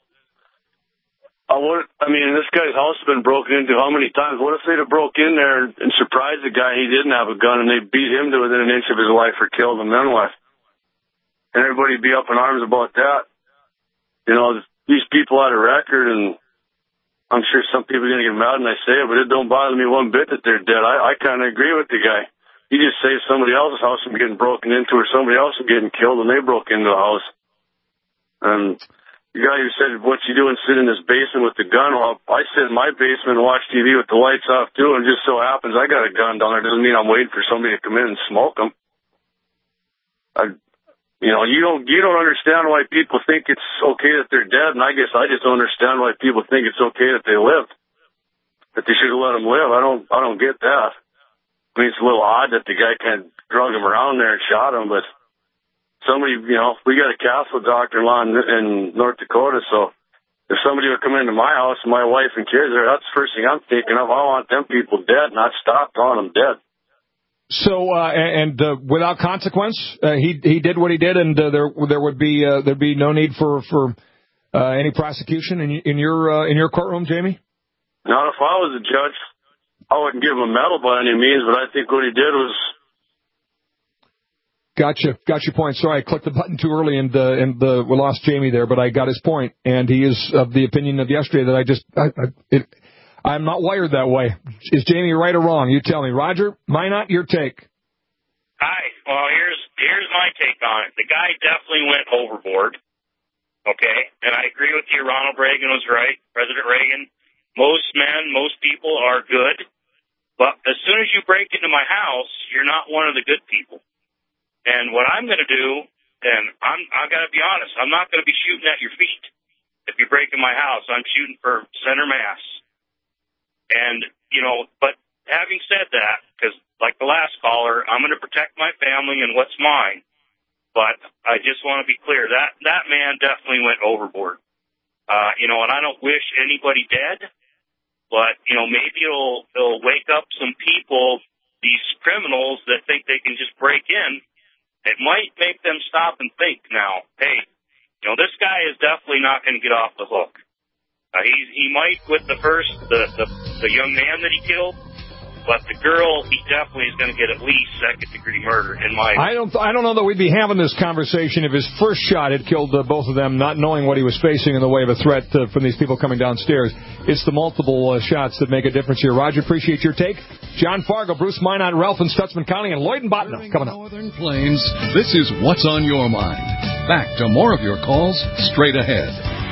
I, want, I mean, this guy's house has been broken into how many times? What if they'd have broke in there and surprised the guy he didn't have a gun, and they beat him to within an inch of his life or killed him? Then what? And everybody'd be up in arms about that. You know, these people had a record, and I'm sure some people are going to get mad when I say it, but it don't bother me one bit that they're dead. I, I kind of agree with the guy. You just saved somebody else's house from getting broken into, or somebody else from getting killed when they broke into the house. And the guy who said, what you doing sitting in this basement with the gun? Well, I sit in my basement and watch T V with the lights off, too, and it just so happens I got a gun down there. Doesn't mean I'm waiting for somebody to come in and smoke them. I, you know, you don't, you don't understand why people think it's okay that they're dead, and I guess I just don't understand why people think it's okay that they lived, that they should have let them live. I don't, I don't get that. I mean, it's a little odd that the guy kind of drug him around there and shot him, but somebody, you know, we got a Catholic doctor-in-law in, in North Dakota, so if somebody would come into my house and my wife and kids there, that's the first thing I'm thinking of. I want them people dead, not stop calling them dead. So, uh, and uh, without consequence, uh, he he did what he did, and uh, there there would be uh, there'd be no need for for uh, any prosecution in in your uh, in your courtroom, Jamie. Not if I was a judge. I wouldn't give him a medal by any means, but I think what he did was. Gotcha. Got your point. Sorry, I clicked the button too early and uh, and uh, we lost Jamie there, but I got his point, and he is of the opinion of yesterday that I just I, I, it, I'm not wired that way. Is Jamie right or wrong? You tell me. Roger, why not your take? Hi. Well, here's here's my take on it. The guy definitely went overboard. Okay, and I agree with you. Ronald Reagan was right. President Reagan. Most men, most people are good. But as soon as you break into my house, you're not one of the good people. And what I'm going to do, and I'm, I've got to be honest, I'm not going to be shooting at your feet. If you break in my house, I'm shooting for center mass. And, you know, but having said that, because like the last caller, I'm going to protect my family and what's mine. But I just want to be clear, that, that man definitely went overboard. Uh, you know, and I don't wish anybody dead. But, you know, maybe it'll, it'll wake up some people, these criminals that think they can just break in. It might make them stop and think now, hey, you know, this guy is definitely not going to get off the hook. Uh, he, he might with the first, the, the, the young man that he killed, but the girl, he definitely is going to get at least second-degree murder in my... I don't I don't know that we'd be having this conversation if his first shot had killed uh, both of them, not knowing what he was facing in the way of a threat uh, from these people coming downstairs. It's the multiple uh, shots that make a difference here. Roger, appreciate your take. John Fargo, Bruce Minot, Ralph in Stutzman County, and Lloyd and Bottom coming up. Northern Plains, this is What's on Your Mind. Back to more of your calls straight ahead.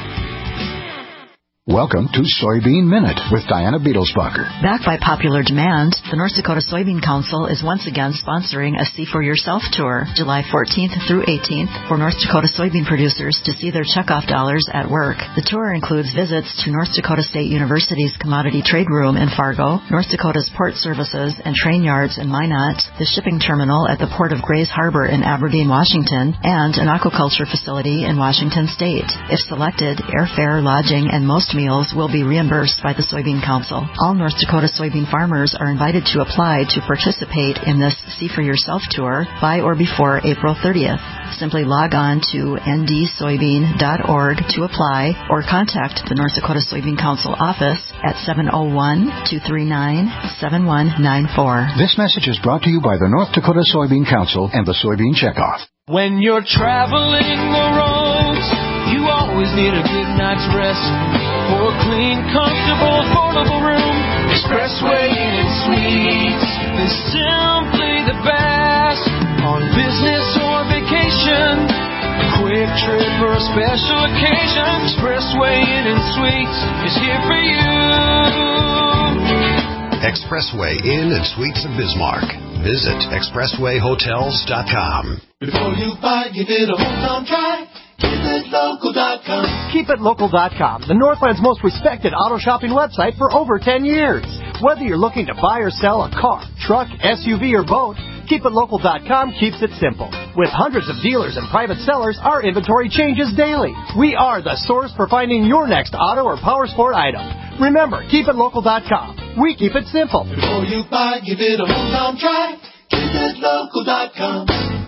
Welcome to Soybean Minute with Diana Beetlesbacher. Backed by popular demand, the North Dakota Soybean Council is once again sponsoring a See for Yourself tour, July fourteenth through eighteenth, for North Dakota soybean producers to see their checkoff dollars at work. The tour includes visits to North Dakota State University's Commodity Trade Room in Fargo, North Dakota's Port Services and Train Yards in Minot, the shipping terminal at the Port of Grays Harbor in Aberdeen, Washington, and an aquaculture facility in Washington State. If selected, airfare, lodging, and most meals will be reimbursed by the Soybean Council. All North Dakota soybean farmers are invited to apply to participate in this See for Yourself tour by or before April thirtieth. Simply log on to n d soybean dot org to apply or contact the North Dakota Soybean Council office at seven oh one, two three nine, seven one nine four. This message is brought to you by the North Dakota Soybean Council and the Soybean Checkoff. When you're traveling the roads, you always need a good night's rest. For a clean, comfortable, affordable room, Expressway Inn and Suites is simply the best. On business or vacation, a quick trip or a special occasion, Expressway Inn and Suites is here for you. Expressway Inn and Suites of Bismarck. Visit expressway hotels dot com. Before you buy, give it a hometown try. keep it local dot com. keep it local dot com, the Northland's most respected auto shopping website for over ten years. Whether you're looking to buy or sell a car, truck, S U V, or boat, keep it local dot com keeps it simple. With hundreds of dealers and private sellers, our inventory changes daily. We are the source for finding your next auto or power sport item. Remember, keep it local dot com. We keep it simple. Before you buy, give it a hometown try. keep it local dot com.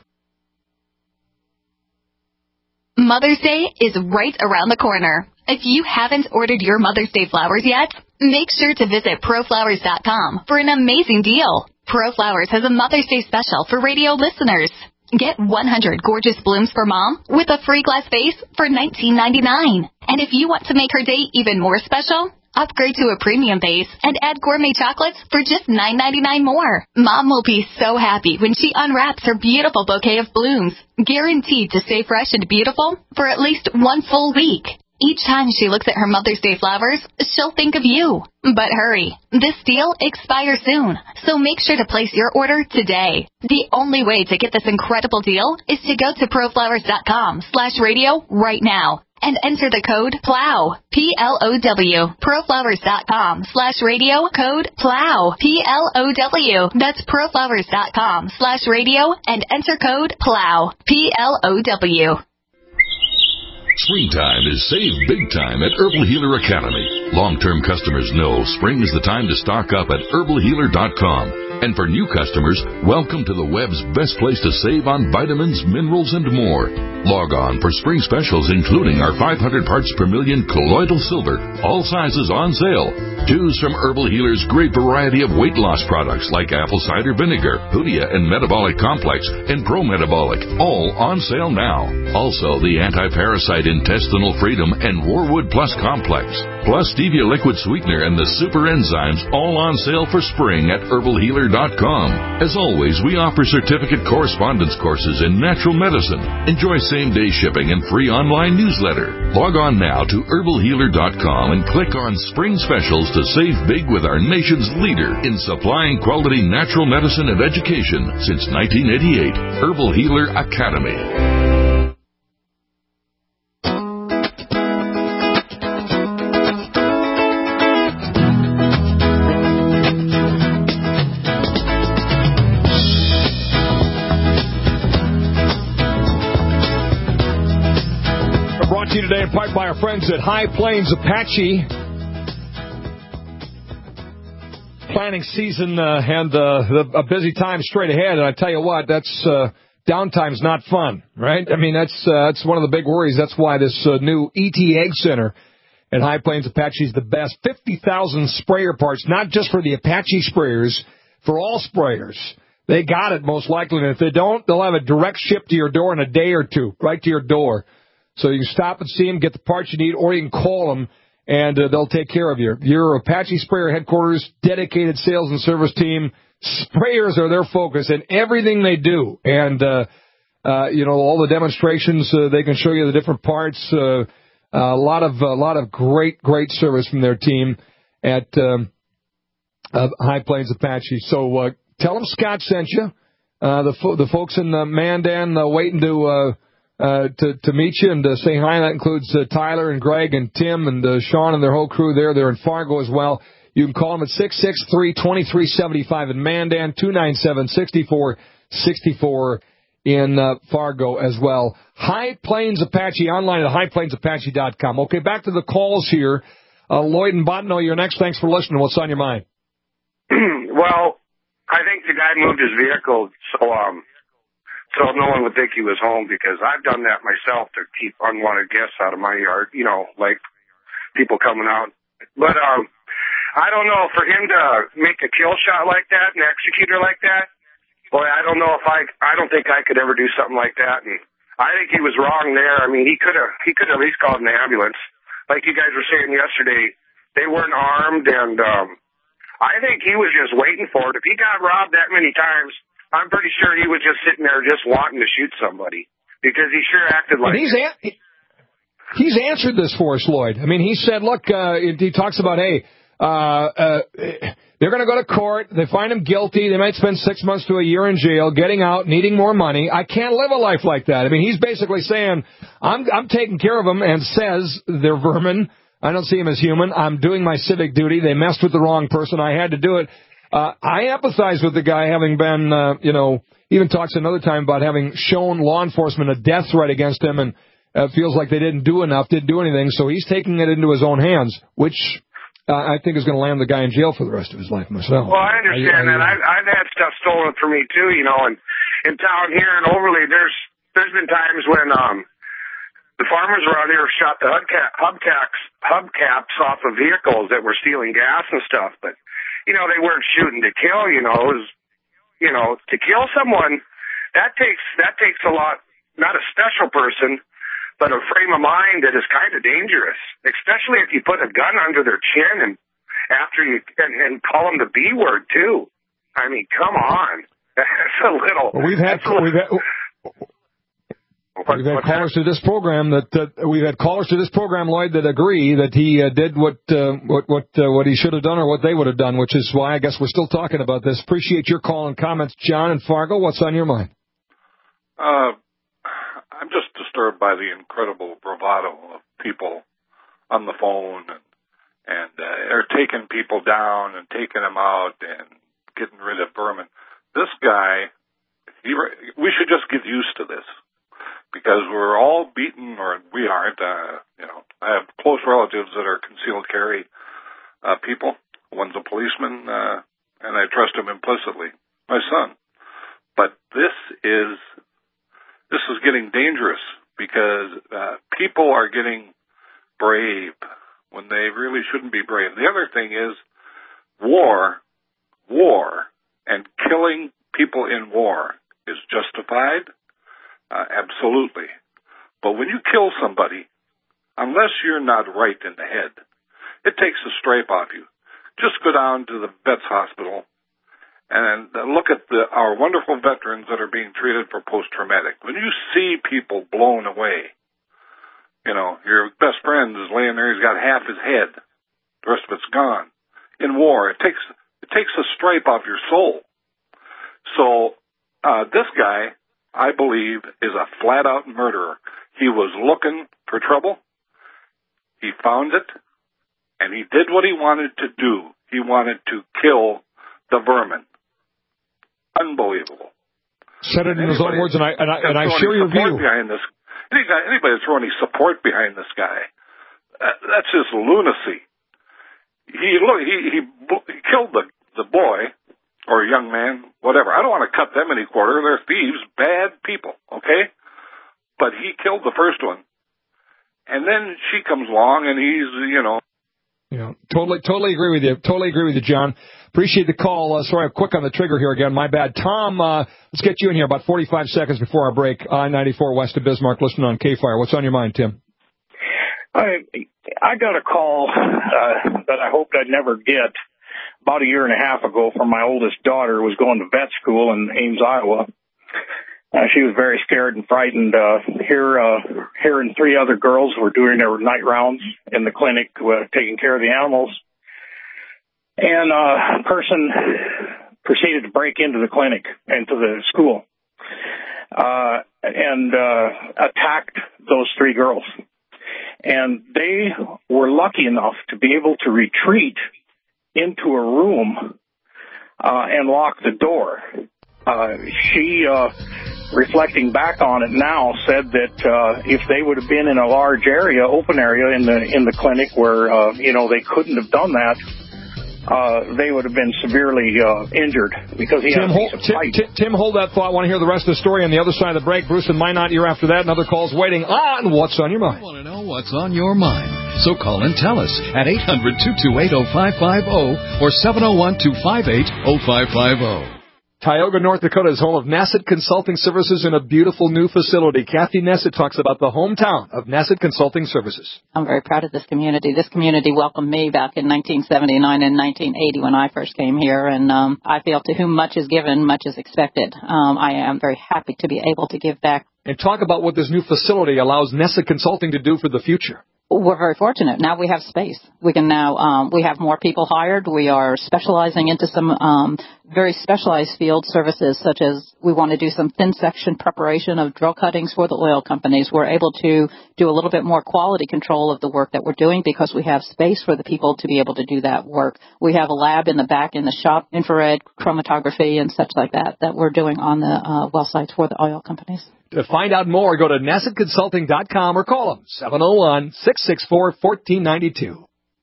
Mother's Day is right around the corner. If you haven't ordered your Mother's Day flowers yet, make sure to visit pro flowers dot com for an amazing deal. ProFlowers has a Mother's Day special for radio listeners. Get one hundred gorgeous blooms for Mom with a free glass vase for nineteen ninety-nine. And if you want to make her day even more special, upgrade to a premium vase and add gourmet chocolates for just nine ninety-nine more. Mom will be so happy when she unwraps her beautiful bouquet of blooms, guaranteed to stay fresh and beautiful for at least one full week. Each time she looks at her Mother's Day flowers, she'll think of you. But hurry, this deal expires soon, so make sure to place your order today. The only way to get this incredible deal is to go to pro flowers dot com slash radio right now and enter the code PLOW, P L O W, pro flowers dot com slash radio, code PLOW, P L O W. That's pro flowers dot com slash radio and enter code PLOW, P L O W. Springtime is save big time at Herbal Healer Academy. Long-term customers know spring is the time to stock up at herbal healer dot com. And for new customers, welcome to the web's best place to save on vitamins, minerals, and more. Log on for spring specials, including our five hundred parts per million colloidal silver, all sizes on sale. Choose from Herbal Healer's great variety of weight loss products like apple cider vinegar, Hoodia and Metabolic Complex, and Pro Metabolic, all on sale now. Also, the anti-parasite Intestinal Freedom and Warwood Plus Complex, plus Stevia Liquid Sweetener and the Super Enzymes, all on sale for spring at herbal healer dot com. As always, we offer certificate correspondence courses in natural medicine. Enjoy same-day shipping and free online newsletter. Log on now to herbal healer dot com and click on Spring Specials to save big with our nation's leader in supplying quality natural medicine and education since nineteen eighty-eight, Herbal Healer Academy. Today in part by our friends at High Plains Apache. Planning season uh, and uh, a busy time straight ahead, and I tell you what, that's uh, downtime's not fun, right? I mean, that's uh, that's one of the big worries. That's why this uh, new E T Ag Center at High Plains Apache is the best. fifty thousand sprayer parts, not just for the Apache sprayers, for all sprayers. They got it most likely, and if they don't, they'll have it direct shipped to your door in a day or two, right to your door. So you can stop and see them, get the parts you need, or you can call them, and uh, they'll take care of you. Your Apache Sprayer headquarters, dedicated sales and service team, sprayers are their focus in everything they do. And, uh, uh, you know, all the demonstrations, uh, they can show you the different parts. Uh, a lot of a lot of great, great service from their team at um, uh, High Plains Apache. So uh, tell them Scott sent you. Uh, the, fo- the folks in uh, Mandan uh, waiting to... Uh, Uh, to, to meet you and to say hi. That includes uh, Tyler and Greg and Tim and uh, Sean and their whole crew there. They're in Fargo as well. You can call them at six six three, two three seven five in Mandan, two nine seven, six four six four in uh, Fargo as well. High Plains Apache, online at high plains apache dot com. Okay, back to the calls here. Uh, Lloyd and Botno, you're next. Thanks for listening. What's on your mind? Well, I think the guy moved his vehicle so um so no one would think he was home, because I've done that myself to keep unwanted guests out of my yard, you know, like people coming out. But um, I don't know, for him to make a kill shot like that and execute her like that, boy, I don't know if I, I don't think I could ever do something like that. And I think he was wrong there. I mean, he could have, he could have at least called an ambulance. Like you guys were saying yesterday, they weren't armed, and um, I think he was just waiting for it. If he got robbed that many times, I'm pretty sure he was just sitting there just wanting to shoot somebody, because he sure acted like he's an- he's answered this for us, Lloyd. I mean, he said, look, uh, he talks about, hey, uh, uh, they're going to go to court. They find him guilty. They might spend six months to a year in jail, getting out, needing more money. I can't live a life like that. I mean, he's basically saying, I'm, I'm taking care of them, and says they're vermin. I don't see him as human. I'm doing my civic duty. They messed with the wrong person. I had to do it. Uh, I empathize with the guy, having been, uh, you know, even talks another time about having shown law enforcement a death threat against him, and uh, feels like they didn't do enough, didn't do anything. So he's taking it into his own hands, which uh, I think is going to land the guy in jail for the rest of his life myself. Well, I understand I, I, that. I've, I've had stuff stolen from me too, you know, and in town here in Overley, there's there's been times when um the farmers around here shot the hubcap, hubcaps hubcaps off of vehicles that were stealing gas and stuff, but you know, they weren't shooting to kill. You know, it was, you know, to kill someone, that takes that takes a lot. Not a special person, but a frame of mind that is kind of dangerous, especially if you put a gun under their chin and after you and, and call them the B word too. I mean, come on, that's a little. Well, we've had little, we've had. We've had callers to this program that, that we've had callers to this program, Lloyd, that agree that he uh, did what uh, what what uh, what he should have done, or what they would have done, which is why I guess we're still talking about this. Appreciate your call and comments, John and Fargo. What's on your mind? Uh, I'm just disturbed by the incredible bravado of people on the phone, and and uh, they're taking people down and taking them out and getting rid of vermin. This guy, he, we should just get used to this. Because we're all beaten, or we aren't. Uh, you know, I have close relatives that are concealed carry uh, people. One's a policeman, uh, and I trust him implicitly. My son. But this is this is getting dangerous, because uh, people are getting brave when they really shouldn't be brave. The other thing is war, war, and killing people in war is justified. Uh, absolutely. But when you kill somebody, unless you're not right in the head, it takes the stripe off you. Just go down to the Vets Hospital and look at the, our wonderful veterans that are being treated for post-traumatic. When you see people blown away, you know, your best friend is laying there, he's got half his head, the rest of it's gone. In war, it takes it takes the stripe off your soul. So uh, this guy, I believe, is a flat-out murderer. He was looking for trouble. He found it, and he did what he wanted to do. He wanted to kill the vermin. Unbelievable. Said it in his own words, and I and I, and I share your view. Behind this, anybody that's throwing any support behind this guy, uh, that's just lunacy. He look, he he, he killed the the boy. Or a young man, whatever. I don't want to cut them any quarter. They're thieves, bad people, okay? But he killed the first one. And then she comes along, and he's, you know. Yeah, totally, totally agree with you. Totally agree with you, John. Appreciate the call. Uh, sorry, I'm quick on the trigger here again. My bad. Tom, uh, let's get you in here about forty-five seconds before our break. I ninety-four west of Bismarck, listening on K-Fire. What's on your mind, Tim? I, I got a call uh, that I hoped I'd never get. About a year and a half ago, from my oldest daughter, who was going to vet school in Ames, Iowa. Uh, she was very scared and frightened. Uh, here, uh, here and three other girls were doing their night rounds in the clinic, uh, taking care of the animals. And uh, a person proceeded to break into the clinic, into the school, uh, and uh, attacked those three girls. And they were lucky enough to be able to retreat into a room uh, and lock the door. Uh, she, uh, reflecting back on it now, said that uh, if they would have been in a large area, open area in the in the clinic where uh, you know they couldn't have done that, uh, they would have been severely uh, injured because he Tim, had a hold, piece of Tim, pipe. Tim, Tim, hold that thought. I want to hear the rest of the story on the other side of the break. Bruce and Minot, you're after that, and other calls waiting on What's on Your Mind. I want to know what's on your mind. So call and tell us at eight hundred, two two eight, oh five five oh or seven oh one, two five eight, oh five five oh. Tioga, North Dakota is home of Nassett Consulting Services in a beautiful new facility. Kathy Nassett talks about the hometown of Nassett Consulting Services. I'm very proud of this community. This community welcomed me back in nineteen seventy-nine and nineteen eighty when I first came here, and um, I feel to whom much is given, much is expected. Um, I am very happy to be able to give back. And talk about what this new facility allows Nassett Consulting to do for the future. We're very fortunate. Now we have space. We can now, um, we have more people hired. We are specializing into some um, very specialized field services, such as we want to do some thin section preparation of drill cuttings for the oil companies. We're able to do a little bit more quality control of the work that we're doing because we have space for the people to be able to do that work. We have a lab in the back in the shop, infrared chromatography and such like that, that we're doing on the uh, well sites for the oil companies. To find out more, go to nassett consulting dot com or call them, seven oh one, six six four, one four nine two.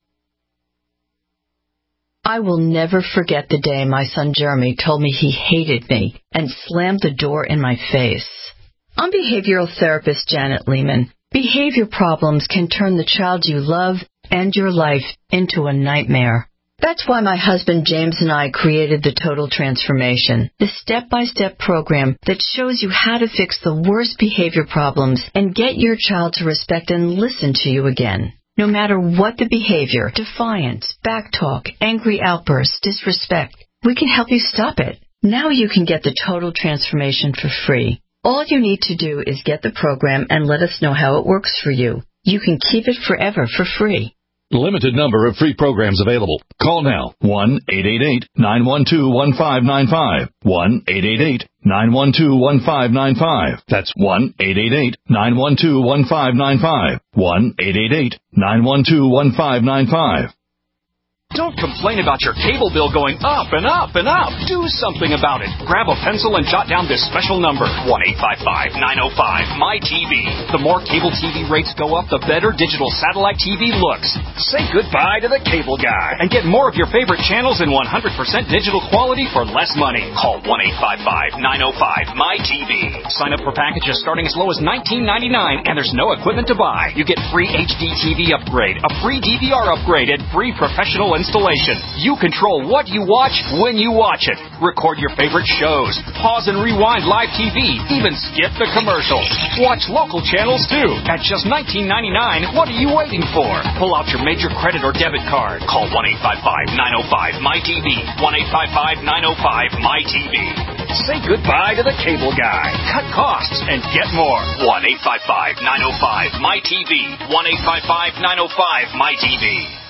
I will never forget the day my son Jeremy told me he hated me and slammed the door in my face. I'm behavioral therapist Janet Lehman. Behavior problems can turn the child you love and your life into a nightmare. That's why my husband James and I created the Total Transformation, the step-by-step program that shows you how to fix the worst behavior problems and get your child to respect and listen to you again. No matter what the behavior, defiance, backtalk, angry outbursts, disrespect, we can help you stop it. Now you can get the Total Transformation for free. All you need to do is get the program and let us know how it works for you. You can keep it forever for free. Limited number of free programs available. Call now, one eight eight eight, nine one two, one five nine five, one eight eight eight, nine one two, one five nine five. That's one eight eight eight, nine one two, one five nine five, one eight eight eight, nine one two, one five nine five. Don't complain about your cable bill going up and up and up. Do something about it. Grab a pencil and jot down this special number, one eight five five, nine oh five, M Y T V. The more cable T V rates go up, the better digital satellite T V looks. Say goodbye to the cable guy and get more of your favorite channels in one hundred percent digital quality for less money. Call one eight five five, nine oh five, M Y T V. Sign up for packages starting as low as nineteen ninety-nine, and there's no equipment to buy. You get free H D T V upgrade, a free D V R upgrade, and free professional installation. You control what you watch when you watch it. Record your favorite shows. Pause and rewind live T V. Even skip the commercials. Watch local channels too. At just nineteen ninety-nine, what are you waiting for? Pull out your major credit or debit card. Call one eight five five, nine oh five, M Y T V. one eight five five, nine oh five, M Y T V. Say goodbye to the cable guy. Cut costs and get more. one eight five five, nine oh five, M Y T V. one eight five five, nine oh five, M Y T V.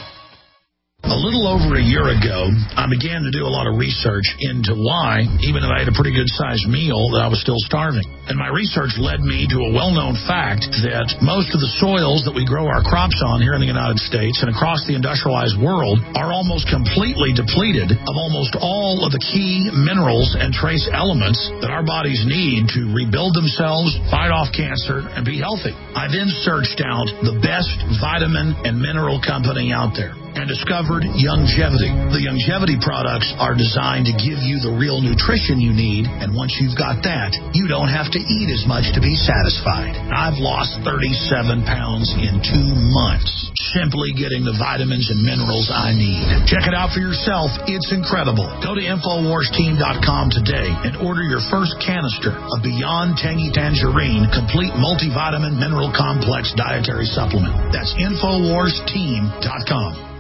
A little over a year ago, I began to do a lot of research into why, even if I had a pretty good-sized meal, that I was still starving. And my research led me to a well-known fact that most of the soils that we grow our crops on here in the United States and across the industrialized world are almost completely depleted of almost all of the key minerals and trace elements that our bodies need to rebuild themselves, fight off cancer, and be healthy. I then searched out the best vitamin and mineral company out there and discovered Youngevity. The Youngevity products are designed to give you the real nutrition you need, and once you've got that, you don't have to eat as much to be satisfied. I've lost thirty-seven pounds in two months, simply getting the vitamins and minerals I need. Check it out for yourself. It's incredible. Go to Infowars Team dot com today and order your first canister of Beyond Tangy Tangerine Complete Multivitamin Mineral Complex Dietary Supplement. That's Infowars Team dot com.